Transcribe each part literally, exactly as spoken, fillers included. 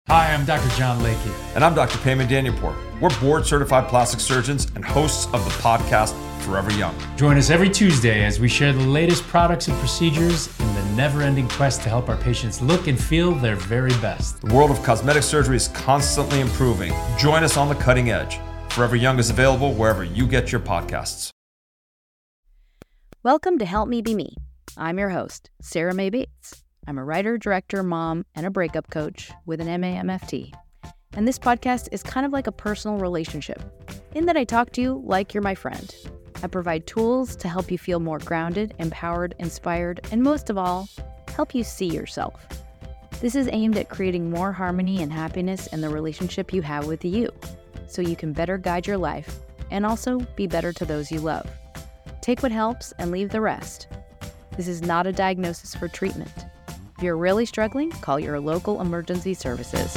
Hi, I'm Doctor John Lakey. And I'm Doctor Payman Danielpour. We're board-certified plastic surgeons and hosts of the podcast Forever Young. Join us every Tuesday as we share the latest products and procedures in the never-ending quest to help our patients look and feel their very best. The world of cosmetic surgery is constantly improving. Join us on the cutting edge. Forever Young is available wherever you get your podcasts. Welcome to Help Me Be Me. I'm your host, Sarah Mae Bates. I'm a writer, director, mom, and a breakup coach with an M A M F T. And this podcast is kind of like a personal relationship, in that I talk to you like you're my friend. I provide tools to help you feel more grounded, empowered, inspired, and most of all, help you see yourself. This is aimed at creating more harmony and happiness in the relationship you have with you, so you can better guide your life and also be better to those you love. Take what helps and leave the rest. This is not a diagnosis for treatment. If you're really struggling, call your local emergency services.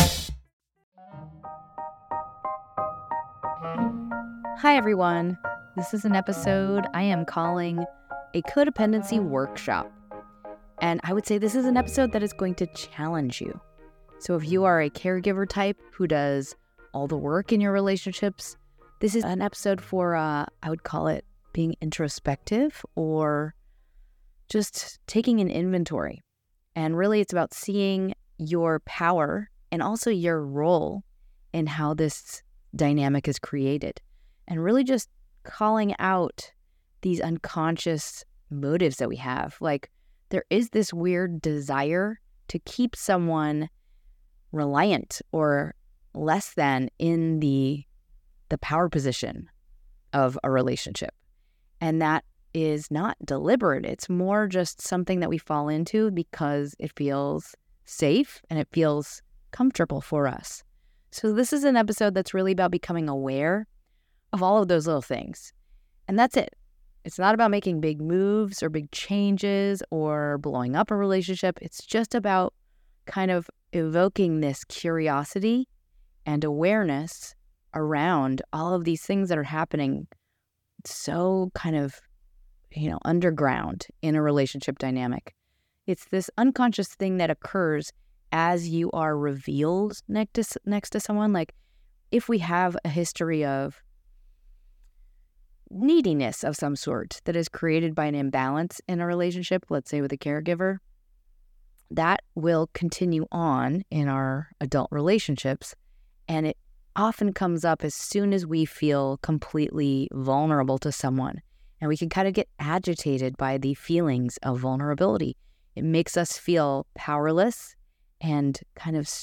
Hi, everyone. This is an episode I am calling a codependency workshop. And I would say this is an episode that is going to challenge you. So if you are a caregiver type who does all the work in your relationships, this is an episode for, uh, I would call it being introspective or just taking an inventory. And really, it's about seeing your power and also your role in how this dynamic is created. And really just calling out these unconscious motives that we have. Like, there is this weird desire to keep someone reliant or less than in the, the power position of a relationship. And that is not deliberate. It's more just something that we fall into because it feels safe and it feels comfortable for us. So this is an episode that's really about becoming aware of all of those little things. And that's it. It's not about making big moves or big changes or blowing up a relationship. It's just about kind of evoking this curiosity and awareness around all of these things that are happening so kind of you know, underground in a relationship dynamic. It's this unconscious thing that occurs as you are revealed next to, next to someone. Like, if we have a history of neediness of some sort that is created by an imbalance in a relationship, let's say with a caregiver, that will continue on in our adult relationships. And it often comes up as soon as we feel completely vulnerable to someone. And we can kind of get agitated by the feelings of vulnerability. It makes us feel powerless and kind of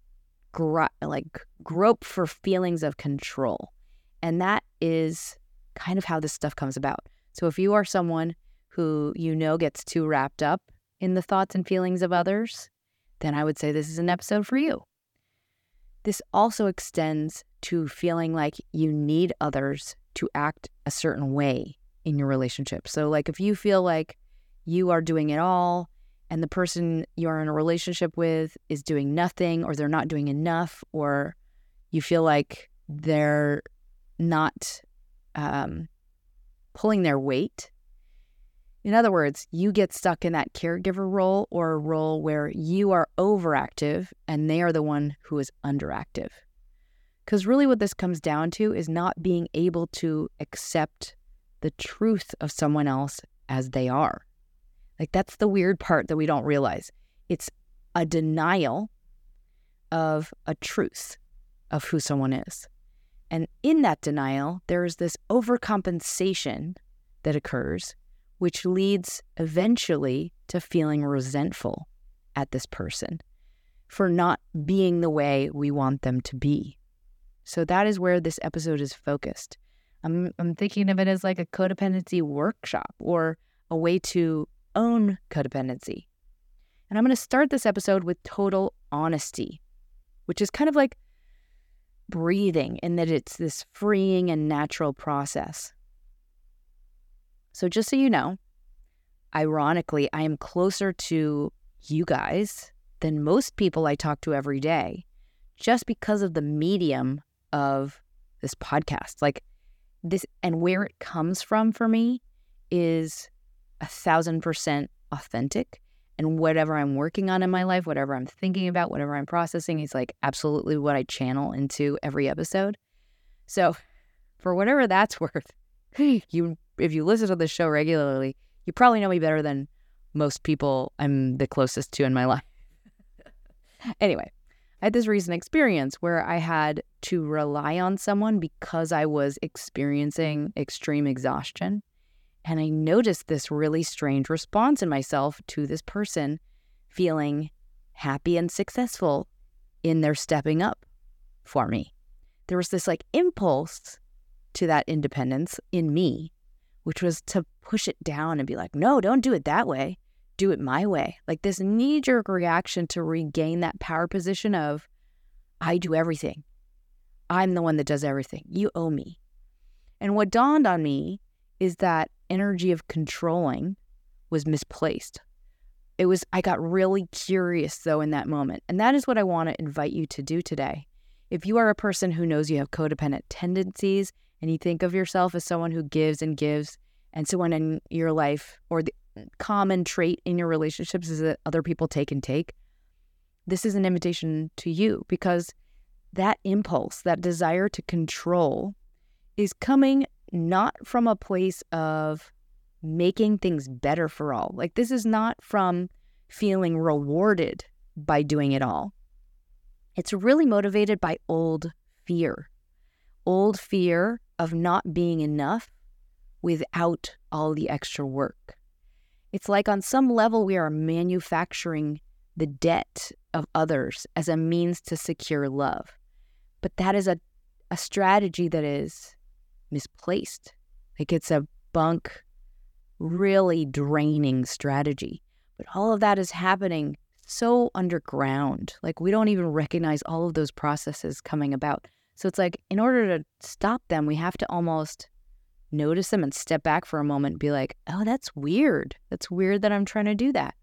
gro- like grope for feelings of control. And that is kind of how this stuff comes about. So if you are someone who you know gets too wrapped up in the thoughts and feelings of others, then I would say this is an episode for you. This also extends to feeling like you need others to act a certain way in your relationship. So like, if you feel like you are doing it all and the person you're in a relationship with is doing nothing, or they're not doing enough, or you feel like they're not um, pulling their weight. In other words, you get stuck in that caregiver role, or a role where you are overactive and they are the one who is underactive. Because really what this comes down to is not being able to accept the truth of someone else as they are. Like, that's the weird part that we don't realize. It's a denial of a truth of who someone is. And in that denial, there is this overcompensation that occurs, which leads eventually to feeling resentful at this person for not being the way we want them to be. So that is where this episode is focused. I'm I'm thinking of it as like a codependency workshop, or a way to own codependency. And I'm going to start this episode with total honesty, which is kind of like breathing, in that it's this freeing and natural process. So just so you know, ironically, I am closer to you guys than most people I talk to every day, just because of the medium of this podcast. Like, this, and where it comes from for me is a thousand percent authentic. And whatever I'm working on in my life, whatever I'm thinking about, whatever I'm processing is like absolutely what I channel into every episode. So for whatever that's worth, you if you listen to this show regularly, you probably know me better than most people I'm the closest to in my life. Anyway, I had this recent experience where I had to rely on someone because I was experiencing extreme exhaustion. And I noticed this really strange response in myself to this person feeling happy and successful in their stepping up for me. There was this like impulse to that independence in me, which was to push it down and be like, no, don't do it that way. Do it my way. Like this knee-jerk reaction to regain that power position of, I do everything. I'm the one that does everything. You owe me. And what dawned on me is that energy of controlling was misplaced. It was, I got really curious though in that moment. And that is what I want to invite you to do today. If you are a person who knows you have codependent tendencies and you think of yourself as someone who gives and gives, and someone in your life, or the common trait in your relationships is that other people take and take, this is an invitation to you, because that impulse, that desire to control is coming not from a place of making things better for all. Like this is not from feeling rewarded by doing it all. It's really motivated by old fear. Old fear of not being enough without all the extra work. It's like on some level we are manufacturing the debt of others as a means to secure love. But that is a, a strategy that is misplaced. Like it's a bunk, really draining strategy. But all of that is happening so underground. Like we don't even recognize all of those processes coming about. So it's like in order to stop them, we have to almost notice them and step back for a moment and be like, oh, that's weird. That's weird that I'm trying to do that.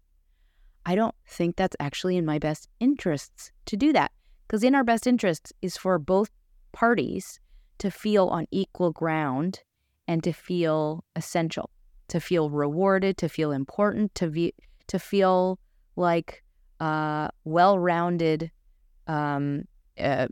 I don't think that's actually in my best interests to do that. Because in our best interests is for both parties to feel on equal ground and to feel essential, to feel rewarded, to feel important, to be, to feel like uh, well-rounded, um, uh,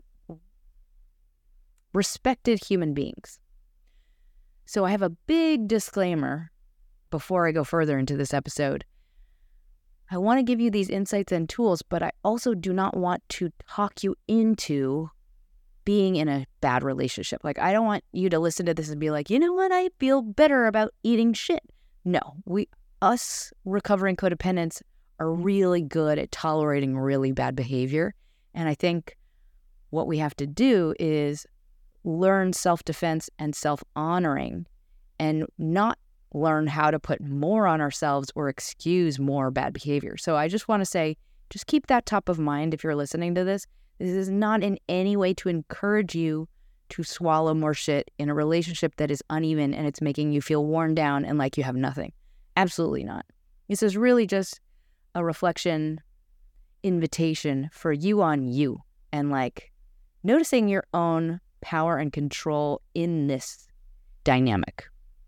respected human beings. So I have a big disclaimer before I go further into this episode. I want to give you these insights and tools, but I also do not want to talk you into being in a bad relationship. Like, I don't want you to listen to this and be like, you know what, I feel better about eating shit. No, we, us recovering codependents are really good at tolerating really bad behavior. And I think what we have to do is learn self-defense and self-honoring and not learn how to put more on ourselves or excuse more bad behavior. So I just want to say, just keep that top of mind if you're listening to this. This is not in any way to encourage you to swallow more shit in a relationship that is uneven and it's making you feel worn down and like you have nothing. Absolutely not. This is really just a reflection, invitation for you on you and like noticing your own power and control in this dynamic.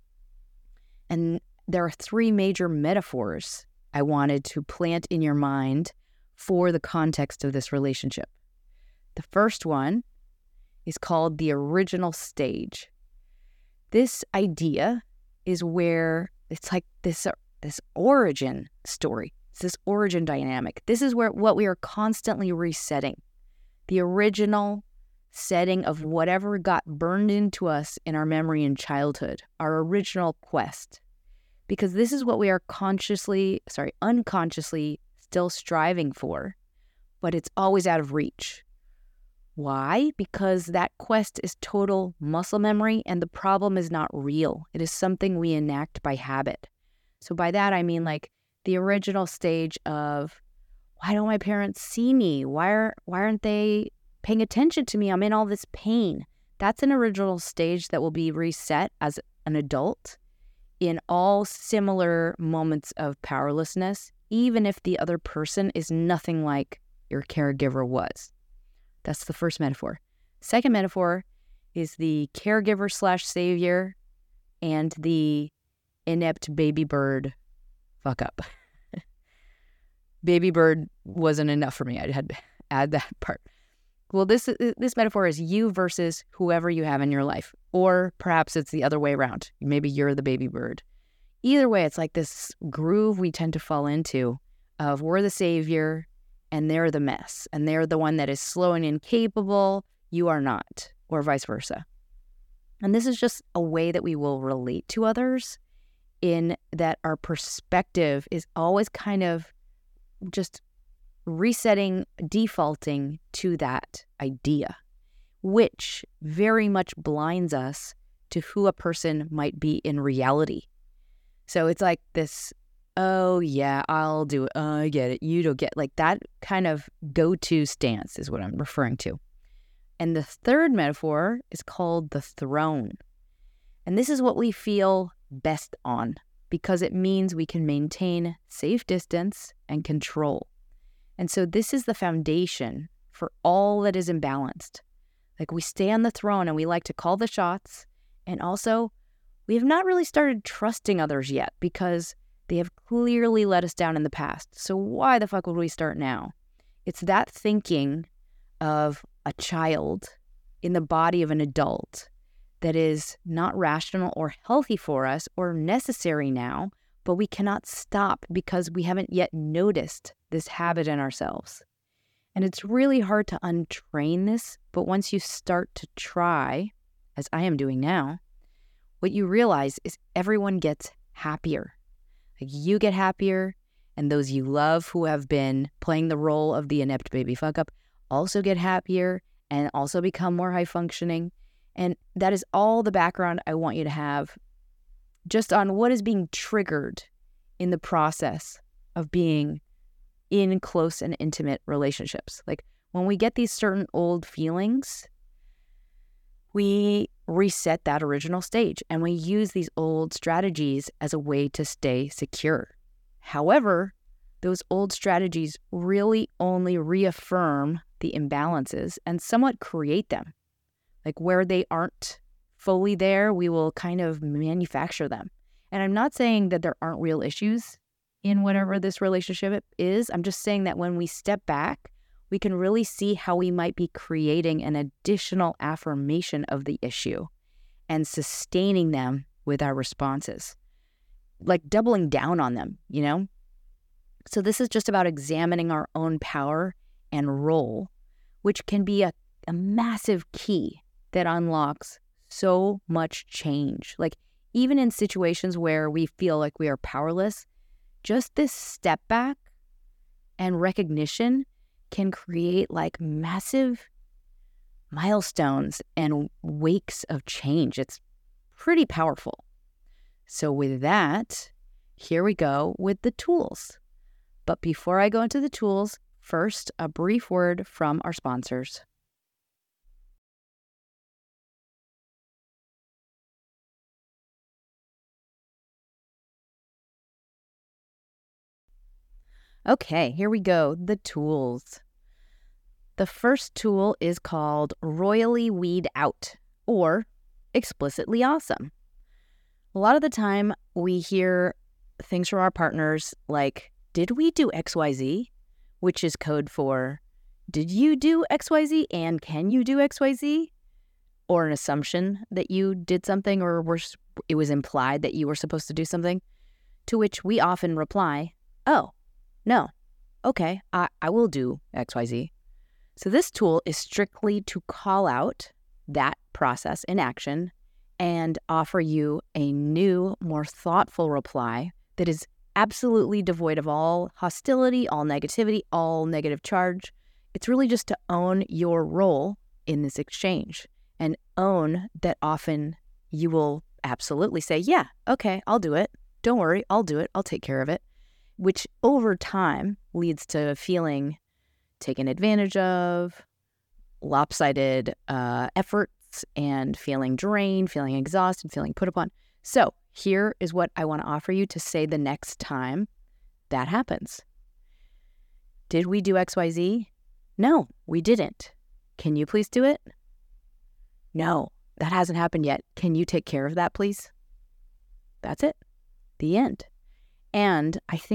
And there are three major metaphors I wanted to plant in your mind for the context of this relationship. The first one is called the original stage. This idea is where it's like this, uh, this origin story. It's this origin dynamic. This is where what we are constantly resetting. The original setting of whatever got burned into us in our memory in childhood, our original quest. Because this is what we are consciously, sorry, unconsciously still striving for, but it's always out of reach. Why? Because that quest is total muscle memory and the problem is not real. It is something we enact by habit. So by that, I mean like the original stage of, why don't my parents see me? Why, are, why aren't they paying attention to me? I'm in all this pain. That's an original stage that will be reset as an adult in all similar moments of powerlessness, even if the other person is nothing like your caregiver was. That's the first metaphor. Second metaphor is the caregiver slash savior and the inept baby bird fuck up. baby bird wasn't enough for me. I had to add that part. Well, this this metaphor is you versus whoever you have in your life. Or perhaps it's the other way around. Maybe you're the baby bird. Either way, it's like this groove we tend to fall into of we're the savior and they're the mess. And they're the one that is slow and incapable. You are not, or vice versa. And this is just a way that we will relate to others, in that our perspective is always kind of just resetting, defaulting to that idea, which very much blinds us to who a person might be in reality. So it's like this, oh yeah, I'll do it. Oh, I get it. You don't get, like that kind of go-to stance is what I'm referring to. And the third metaphor is called the throne. And this is what we feel best on, because it means we can maintain safe distance and control. And so this is the foundation for all that is imbalanced. Like we stay on the throne and we like to call the shots. And also, we have not really started trusting others yet because they have clearly let us down in the past. So why the fuck would we start now? It's that thinking of a child in the body of an adult that is not rational or healthy for us or necessary now, but we cannot stop because we haven't yet noticed this habit in ourselves. And it's really hard to untrain this, but once you start to try, as I am doing now, what you realize is everyone gets happier. Like you get happier, and those you love who have been playing the role of the inept baby fuck up also get happier and also become more high functioning. And that is all the background I want you to have just on what is being triggered in the process of being in close and intimate relationships. Like when we get these certain old feelings, we reset that original stage and we use these old strategies as a way to stay secure. However, those old strategies really only reaffirm the imbalances and somewhat create them. Like where they aren't fully there, we will kind of manufacture them. And I'm not saying that there aren't real issues in whatever this relationship is. I'm just saying that when we step back, we can really see how we might be creating an additional affirmation of the issue and sustaining them with our responses, like doubling down on them, you know? So this is just about examining our own power and role, which can be a, a massive key that unlocks so much change. Like even in situations where we feel like we are powerless, just this step back and recognition can create like massive milestones and wakes of change. It's pretty powerful. So with that, here we go with the tools. But before I go into the tools, first, a brief word from our sponsors. Okay, here we go. The tools. The first tool is called Royally Weed Out, or Explicitly Awesome. A lot of the time we hear things from our partners like, did we do X Y Z? Which is code for, did you do X Y Z and can you do X Y Z? Or an assumption that you did something or were, it was implied that you were supposed to do something. To which we often reply, oh, no, okay, I, I will do X Y Z. So this tool is strictly to call out that process in action and offer you a new, more thoughtful reply that is absolutely devoid of all hostility, all negativity, all negative charge. It's really just to own your role in this exchange and own that often you will absolutely say, yeah, okay, I'll do it. Don't worry, I'll do it. I'll take care of it. Which over time leads to feeling taken advantage of, lopsided uh, efforts, and feeling drained, feeling exhausted, feeling put upon. So here is what I want to offer you to say the next time that happens. Did we do X Y Z? No, we didn't. Can you please do it? No, that hasn't happened yet. Can you take care of that, please? That's it. The end. And I think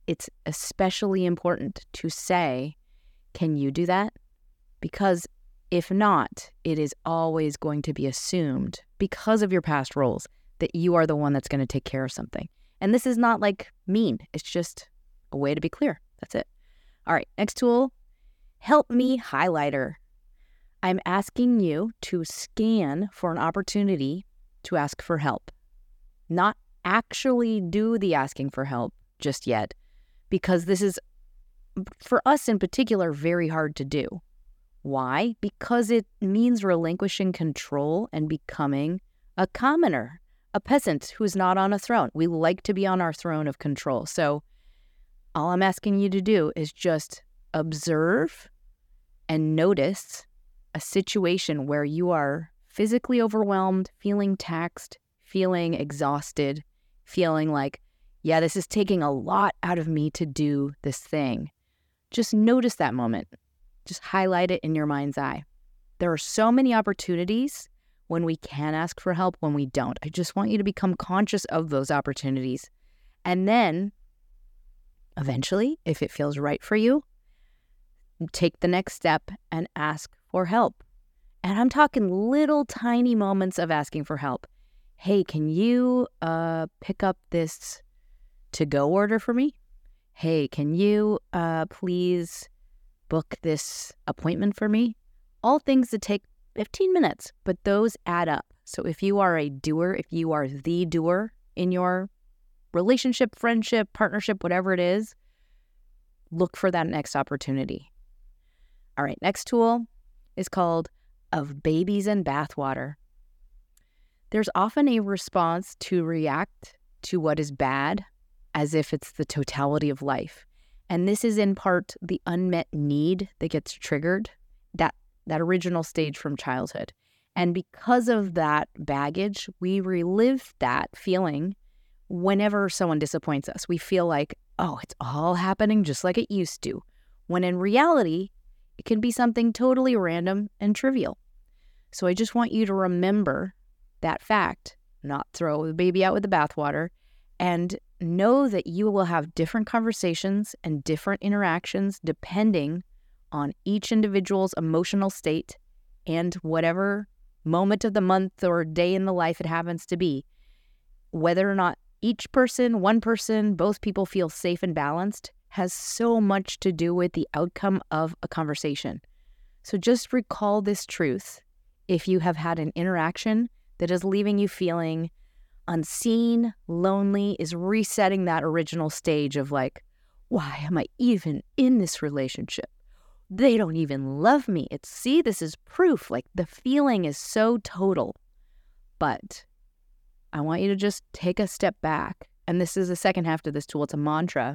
it's especially important to say, can you do that? Because if not, it is always going to be assumed because of your past roles that you are the one that's going to take care of something. And this is not like mean. It's just a way to be clear. That's it. All right, next tool, Help Me Highlighter. I'm asking you to scan for an opportunity to ask for help. Not actually do the asking for help just yet, because this is, for us in particular, very hard to do. Why? Because it means relinquishing control and becoming a commoner, a peasant who's not on a throne. We like to be on our throne of control. So all I'm asking you to do is just observe and notice a situation where you are physically overwhelmed, feeling taxed, feeling exhausted, feeling like, yeah, this is taking a lot out of me to do this thing. Just notice that moment. Just highlight it in your mind's eye. There are so many opportunities when we can ask for help, when we don't. I just want you to become conscious of those opportunities. And then, eventually, if it feels right for you, take the next step and ask for help. And I'm talking little tiny moments of asking for help. Hey, can you uh, pick up this to-go order for me? Hey, can you uh, please book this appointment for me? All things that take fifteen minutes, but those add up. So if you are a doer, if you are the doer in your relationship, friendship, partnership, whatever it is, look for that next opportunity. All right, next tool is called Of Babies and Bathwater. There's often a response to react to what is bad as if it's the totality of life. And this is in part the unmet need that gets triggered, that, that original stage from childhood. And because of that baggage, we relive that feeling whenever someone disappoints us. We feel like, oh, it's all happening just like it used to. When in reality, it can be something totally random and trivial. So I just want you to remember that fact, not throw the baby out with the bathwater, and know that you will have different conversations and different interactions depending on each individual's emotional state and whatever moment of the month or day in the life it happens to be. Whether or not each person, one person, both people feel safe and balanced has so much to do with the outcome of a conversation. So just recall this truth. If you have had an interaction that is leaving you feeling unseen, lonely, is resetting that original stage of like, why am I even in this relationship? They don't even love me. It's, see, this is proof. Like the feeling is so total. But I want you to just take a step back. And this is the second half to this tool. It's a mantra.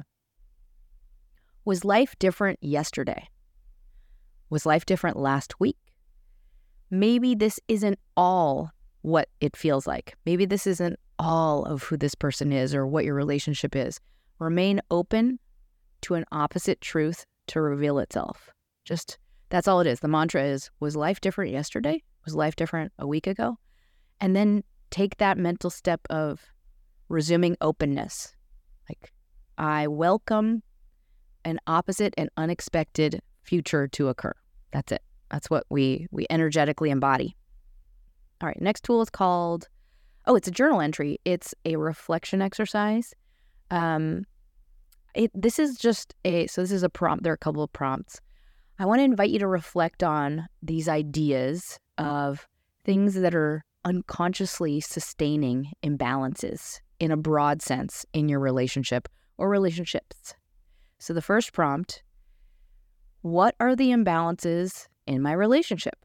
Was life different yesterday? Was life different last week? Maybe this isn't all what it feels like. Maybe this isn't all of who this person is or what your relationship is. Remain open to an opposite truth to reveal itself. Just, that's all it is. The mantra is, was life different yesterday? Was life different a week ago? And then take that mental step of resuming openness. Like, I welcome an opposite and unexpected future to occur. That's it. That's what we we energetically embody. All right, next tool is called, oh, it's a journal entry. It's a reflection exercise. Um, it, this is just a, so this is a prompt. There are a couple of prompts. I want to invite you to reflect on these ideas of things that are unconsciously sustaining imbalances in a broad sense in your relationship or relationships. So the first prompt, what are the imbalances in my relationship?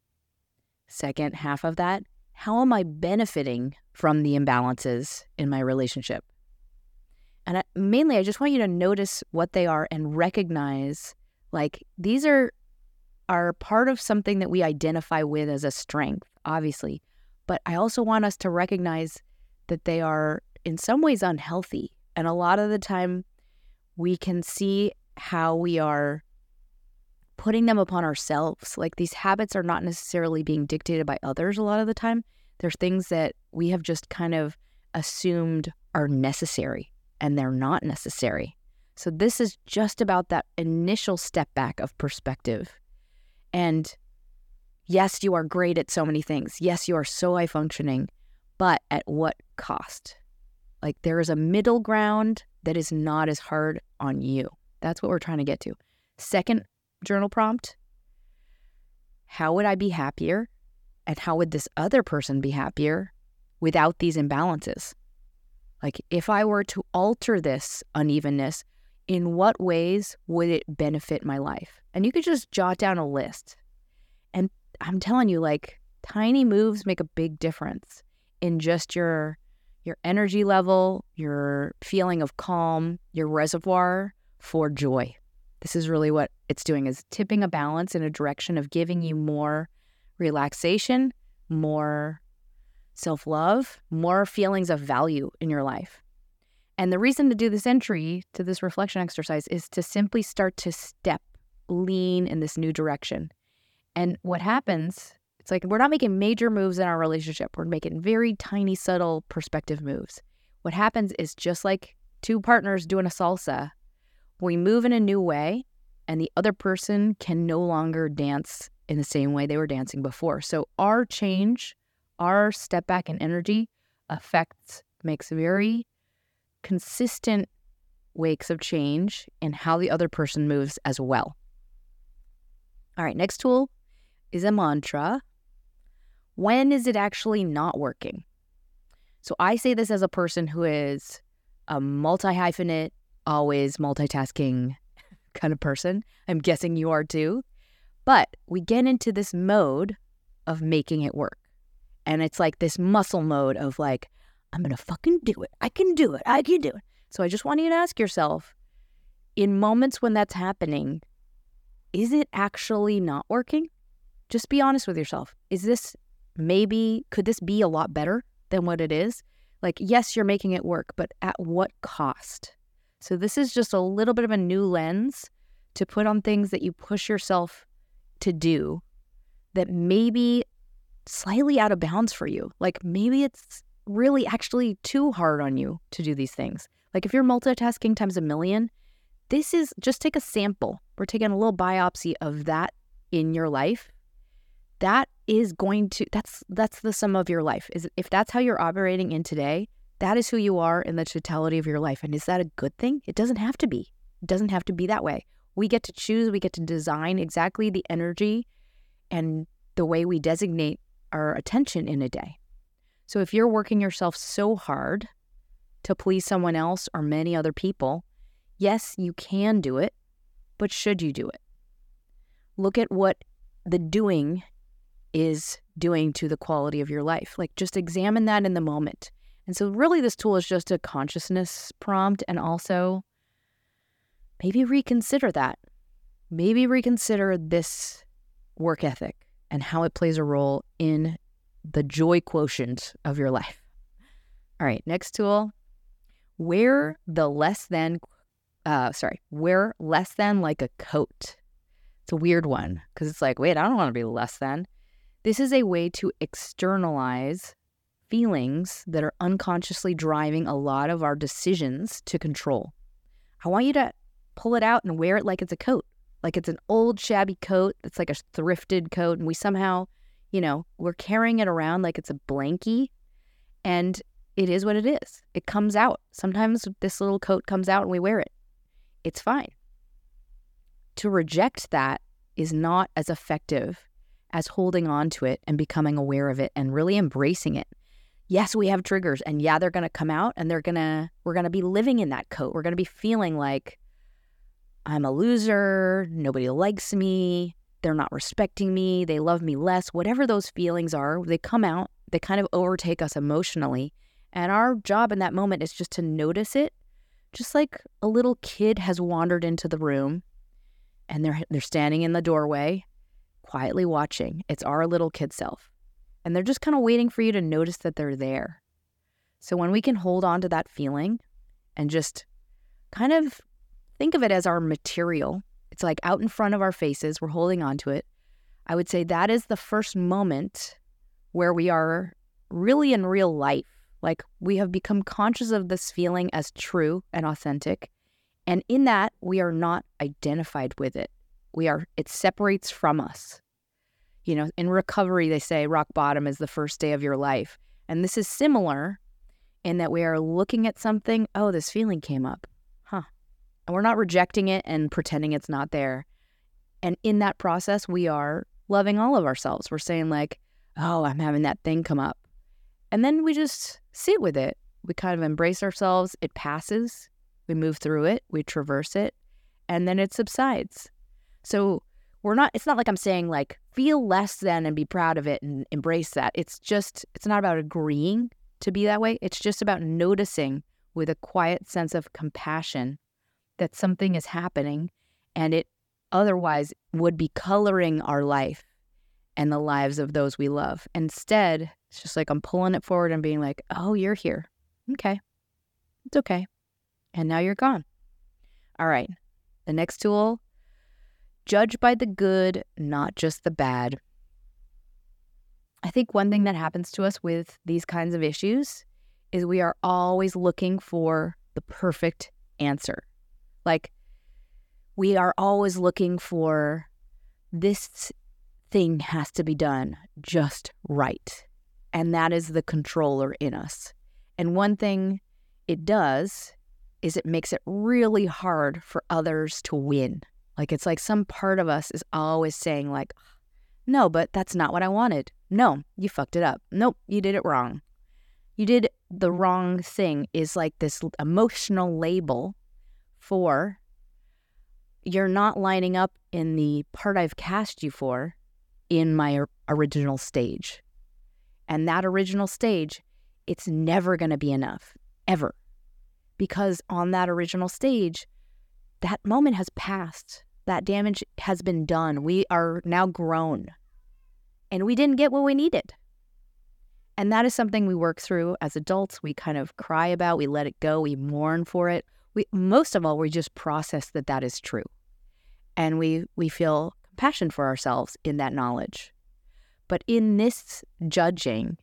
Second half of that, how am I benefiting from the imbalances in my relationship? And I, mainly, I just want you to notice what they are and recognize, like, these are, are part of something that we identify with as a strength, obviously. But I also want us to recognize that they are in some ways unhealthy. And a lot of the time, we can see how we are putting them upon ourselves. Like, these habits are not necessarily being dictated by others a lot of the time. There's things that we have just kind of assumed are necessary, and they're not necessary. So this is just about that initial step back of perspective. And yes, you are great at so many things. Yes, you are so high functioning, but at what cost? Like there is a middle ground that is not as hard on you. That's what we're trying to get to. Second journal prompt, how would I be happier? And how would this other person be happier without these imbalances? Like if I were to alter this unevenness, in what ways would it benefit my life? And you could just jot down a list. And I'm telling you, like tiny moves make a big difference in just your your energy level, your feeling of calm, your reservoir for joy. This is really what it's doing, is tipping a balance in a direction of giving you more relaxation, more self-love, more feelings of value in your life. And the reason to do this entry to this reflection exercise is to simply start to step, lean in this new direction. And what happens, it's like we're not making major moves in our relationship. We're making very tiny, subtle perspective moves. What happens is just like two partners doing a salsa, we move in a new way and the other person can no longer dance in the same way they were dancing before. So our change, our step back in energy affects, makes very consistent wakes of change in how the other person moves as well. All right, next tool is a mantra. When is it actually not working? So I say this as a person who is a multi-hyphenate, always multitasking kind of person. I'm guessing you are too. But we get into this mode of making it work. And it's like this muscle mode of like, I'm going to fucking do it. I can do it. I can do it. So I just want you to ask yourself, in moments when that's happening, is it actually not working? Just be honest with yourself. Is this maybe, could this be a lot better than what it is? Like, yes, you're making it work, but at what cost? So this is just a little bit of a new lens to put on things that you push yourself to do that may be slightly out of bounds for you. Like maybe it's really actually too hard on you to do these things. Like if you're multitasking times a million, this is just take a sample. We're taking a little biopsy of that in your life. That is going to, that's that's the sum of your life. Is if that's how you're operating in today, that is who you are in the totality of your life. And is that a good thing? It doesn't have to be. It doesn't have to be that way. We get to choose, we get to design exactly the energy and the way we designate our attention in a day. So if you're working yourself so hard to please someone else or many other people, yes, you can do it, but should you do it? Look at what the doing is doing to the quality of your life. Like just examine that in the moment. And so really this tool is just a consciousness prompt, and also maybe reconsider that. Maybe reconsider this work ethic and how it plays a role in the joy quotient of your life. All right, next tool. Wear the less than, uh, sorry, wear less than like a coat. It's a weird one because it's like, wait, I don't want to be less than. This is a way to externalize feelings that are unconsciously driving a lot of our decisions to control. I want you to pull it out and wear it like it's a coat, like it's an old shabby coat. It's like a thrifted coat. And we somehow, you know, we're carrying it around like it's a blankie, and it is what it is. It comes out. Sometimes this little coat comes out and we wear it. It's fine. To reject that is not as effective as holding on to it and becoming aware of it and really embracing it. Yes, we have triggers, and yeah, they're going to come out, and they're going to, we're going to be living in that coat. We're going to be feeling like I'm a loser, nobody likes me, they're not respecting me, they love me less. Whatever those feelings are, they come out, they kind of overtake us emotionally. And our job in that moment is just to notice it, just like a little kid has wandered into the room and they're they're standing in the doorway, quietly watching. It's our little kid self. And they're just kind of waiting for you to notice that they're there. So when we can hold on to that feeling and just kind of think of it as our material, it's like out in front of our faces, we're holding on to it. I would say that is the first moment where we are really in real life. Like we have become conscious of this feeling as true and authentic, And in that, we are not identified with it. We are, it separates from us. You know, in recovery, they say rock bottom is the first day of your life. And this is similar in that we are looking at something, oh, this feeling came up, huh? And we're not rejecting it and pretending it's not there. And in that process, we are loving all of ourselves. We're saying like, oh, I'm having that thing come up. And then we just sit with it. We kind of embrace ourselves. It passes. We move through it. We traverse it. And then it subsides. So we're not, it's not like I'm saying like, feel less than and be proud of it and embrace that. It's just, it's not about agreeing to be that way. It's just about noticing with a quiet sense of compassion that something is happening and it otherwise would be coloring our life and the lives of those we love. Instead, it's just like I'm pulling it forward and being like, oh, you're here. Okay. It's okay. And now you're gone. All right. The next tool, judge by the good, not just the bad. I think one thing that happens to us with these kinds of issues is we are always looking for the perfect answer. Like, we are always looking for this thing has to be done just right. And that is the controller in us. And one thing it does is it makes it really hard for others to win. Like, it's like some part of us is always saying like, no, but that's not what I wanted. No, you fucked it up. Nope, you did it wrong. You did the wrong thing is like this emotional label for you're not lining up in the part I've cast you for in my original stage. And that original stage, it's never going to be enough, ever. Because on that original stage, that moment has passed. That damage has been done. We are now grown. And we didn't get what we needed. And that is something we work through as adults. We kind of cry about, we let it go, we mourn for it. We, most of all, we just process that that is true. And we, we feel compassion for ourselves in that knowledge. But in this judging,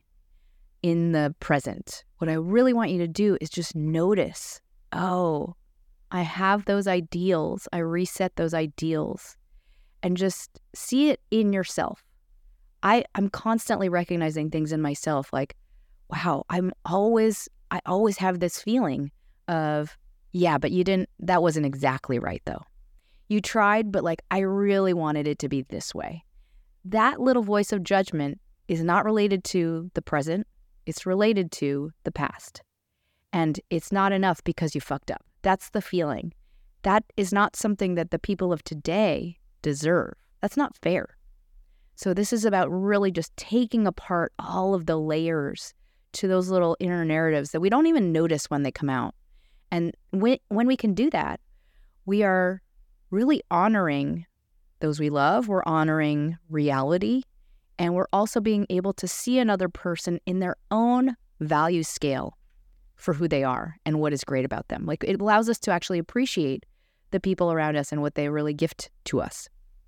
in the present, what I really want you to do is just notice, oh, I have those ideals. I reset those ideals and just see it in yourself. I, I'm constantly recognizing things in myself like, wow, I'm always, I always have this feeling of, yeah, but you didn't, that wasn't exactly right though. You tried, but like, I really wanted it to be this way. That little voice of judgment is not related to the present. It's related to the past. And it's not enough because you fucked up. That's the feeling. That is not something that the people of today deserve. That's not fair. So this is about really just taking apart all of the layers to those little inner narratives that we don't even notice when they come out. And when, when we can do that, we are really honoring those we love. We're honoring reality. And we're also being able to see another person in their own value scale for who they are and what is great about them. Like, it allows us to actually appreciate the people around us and what they really gift to us.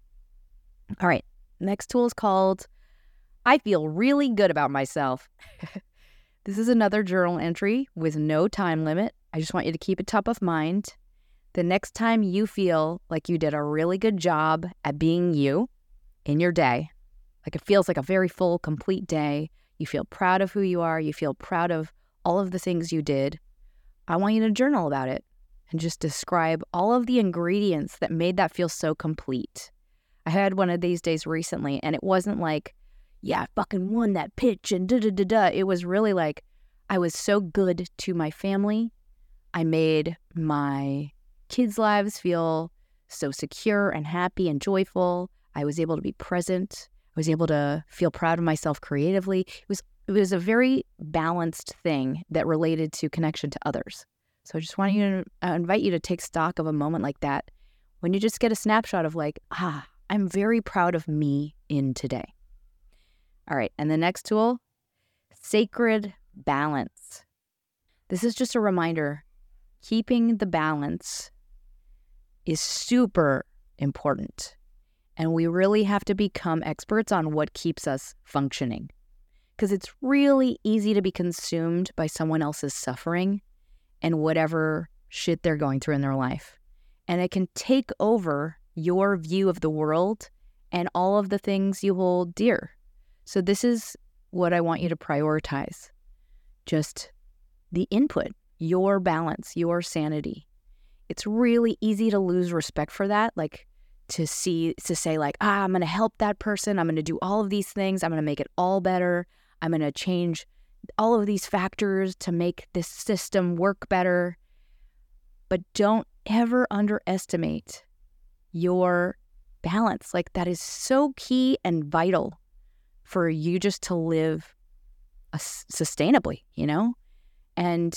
All right. Next tool is called, I feel really good about myself. This is another journal entry with no time limit. I just want you to keep it top of mind. The next time you feel like you did a really good job at being you in your day, like it feels like a very full, complete day, you feel proud of who you are, you feel proud of all of the things you did, I want you to journal about it and just describe all of the ingredients that made that feel so complete. I had one of these days recently, and it wasn't like, yeah, I fucking won that pitch and da-da-da-da. It was really like, I was so good to my family. I made my kids' lives feel so secure and happy and joyful. I was able to be present. I was able to feel proud of myself creatively. It was it was a very balanced thing that related to connection to others. So I just want you to uh, invite you to take stock of a moment like that when you just get a snapshot of like, ah, I'm very proud of me in today. All right, and the next tool, sacred balance. This is just a reminder, keeping the balance is super important. And we really have to become experts on what keeps us functioning. Because it's really easy to be consumed by someone else's suffering and whatever shit they're going through in their life. and it can take over your view of the world and all of the things you hold dear. So this is what I want you to prioritize. Just the input, your balance, your sanity. It's really easy to lose respect for that, like to see, to say like, ah, I'm going to help that person. I'm going to do all of these things. I'm going to make it all better. I'm going to change all of these factors to make this system work better. But don't ever underestimate your balance. Like that is so key and vital for you just to live a, sustainably, you know, and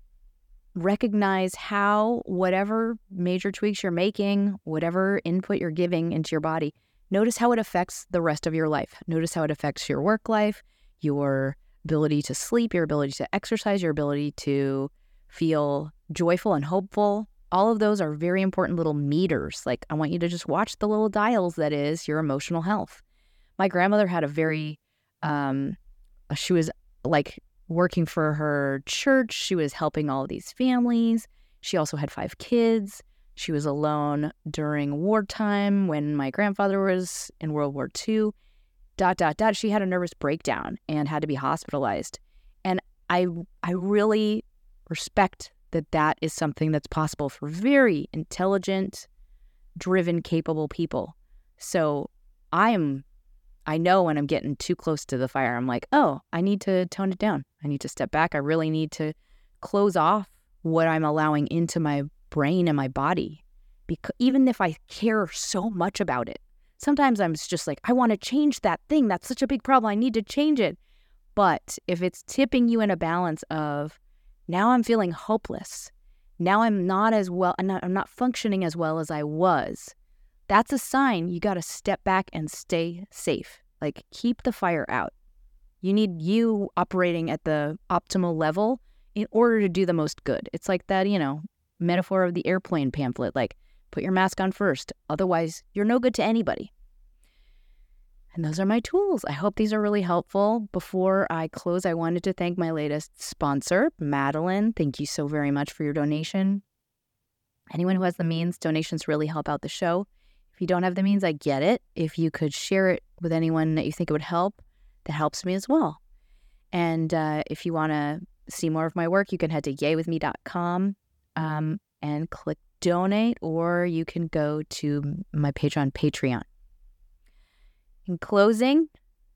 recognize how whatever major tweaks you're making, whatever input you're giving into your body, notice how it affects the rest of your life. Notice how it affects your work life, your ability to sleep, your ability to exercise, your ability to feel joyful and hopeful. All of those are very important little meters. Like I want you to just watch the little dials that is your emotional health. My grandmother had a very, um, she was like working for her church. She was helping all of these families. She also had five kids. She was alone during wartime when my grandfather was in World War Two. Dot, dot, dot. She had a nervous breakdown and had to be hospitalized. And I, I really respect that that is something that's possible for very intelligent, driven, capable people. So I am, I know when I'm getting too close to the fire, I'm like, oh, I need to tone it down. I need to step back. I really need to close off what I'm allowing into my brain and my body. Because even if I care so much about it, sometimes I'm just like, I want to change that thing. That's such a big problem. I need to change it. But if it's tipping you in a balance of, now I'm feeling hopeless. Now I'm not as well, I'm not, I'm not functioning as well as I was. That's a sign you got to step back and stay safe. Like keep the fire out. You need you operating at the optimal level in order to do the most good. It's like that, you know, metaphor of the airplane pamphlet, like put your mask on first. Otherwise, you're no good to anybody. And those are my tools. I hope these are really helpful. Before I close, I wanted to thank my latest sponsor, Madeline. Thank you so very much for your donation. Anyone who has the means, donations really help out the show. If you don't have the means, I get it. If you could share it with anyone that you think it would help, that helps me as well. And uh, if you want to see more of my work, you can head to yay with me dot com um, and click donate, or you can go to my page on Patreon. In closing,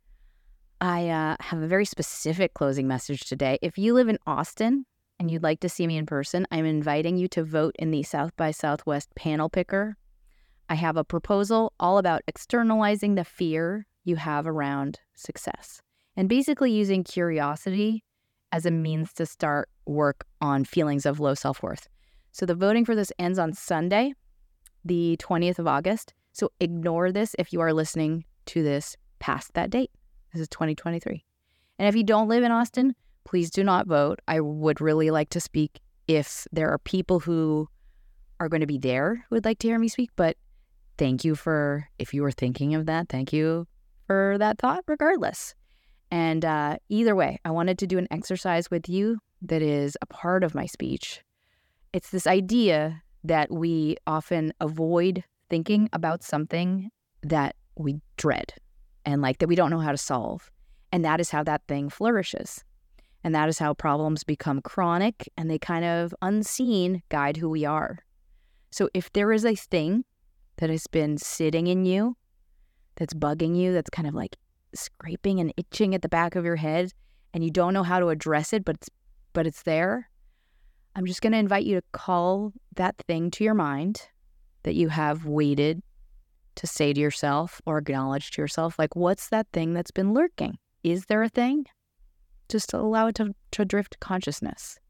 I uh, have a very specific closing message today. If you live in Austin and you'd like to see me in person, I'm inviting you to vote in the South by Southwest panel picker. I have a proposal all about externalizing the fear you have around success and basically using curiosity as a means to start work on feelings of low self-worth. So the voting for this ends on Sunday, the twentieth of August. So ignore this if you are listening to this past that date. This is twenty twenty-three. And if you don't live in Austin, please do not vote. I would really like to speak if there are people who are going to be there who would like to hear me speak. But thank you for, if you were thinking of that, thank you for that thought regardless. And uh, either way, I wanted to do an exercise with you that is a part of my speech. It's this idea that we often avoid thinking about something that we dread and like that we don't know how to solve. And that is how that thing flourishes. And that is how problems become chronic and they kind of unseen guide who we are. So if there is a thing that has been sitting in you, that's bugging you, that's kind of like scraping and itching at the back of your head, and you don't know how to address it, but it's, but it's there, I'm just going to invite you to call that thing to your mind that you have waited to say to yourself or acknowledge to yourself, like, what's that thing that's been lurking? Is there a thing? Just allow it to, to drift consciousness.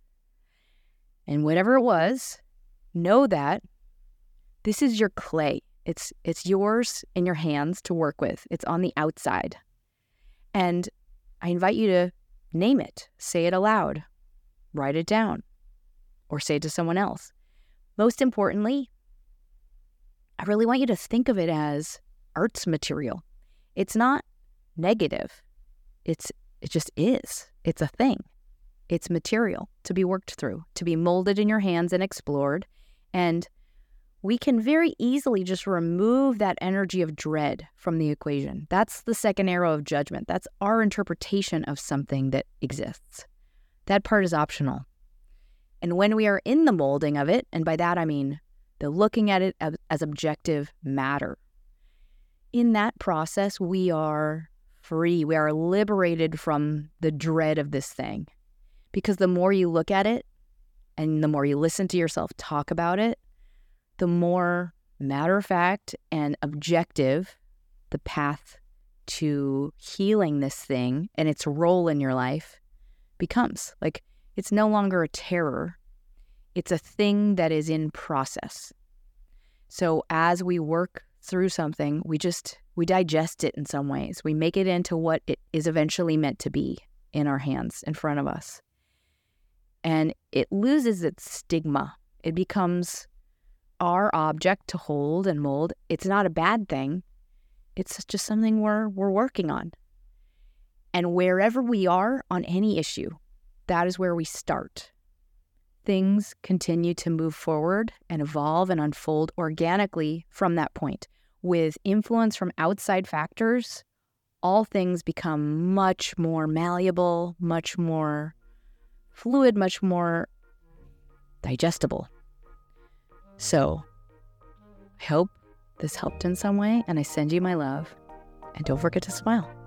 And whatever it was, know that this is your clay. It's it's yours in your hands to work with. It's on the outside. And I invite you to name it, say it aloud, write it down, or say it to someone else. Most importantly, I really want you to think of it as arts material. It's not negative. It's it just is. It's a thing. It's material to be worked through, to be molded in your hands and explored. And we can very easily just remove that energy of dread from the equation. That's the second arrow of judgment. That's our interpretation of something that exists. That part is optional. And when we are in the molding of it, and by that I mean the looking at it as, as objective matter, in that process, we are free. We are liberated from the dread of this thing. Because the more you look at it, and the more you listen to yourself talk about it, the more matter of fact and objective the path to healing this thing and its role in your life becomes. Like, it's no longer a terror. It's a thing that is in process. So as we work through something, we just, we digest it in some ways. We make it into what it is eventually meant to be in our hands, in front of us. And it loses its stigma. It becomes our object to hold and mold. It's not a bad thing. It's just something we're we're working on. And wherever we are on any issue, that is where we start. Things continue to move forward and evolve and unfold organically from that point. With influence from outside factors, all things become much more malleable, much more fluid, much more digestible. So, I hope this helped in some way, and I send you my love, and don't forget to smile.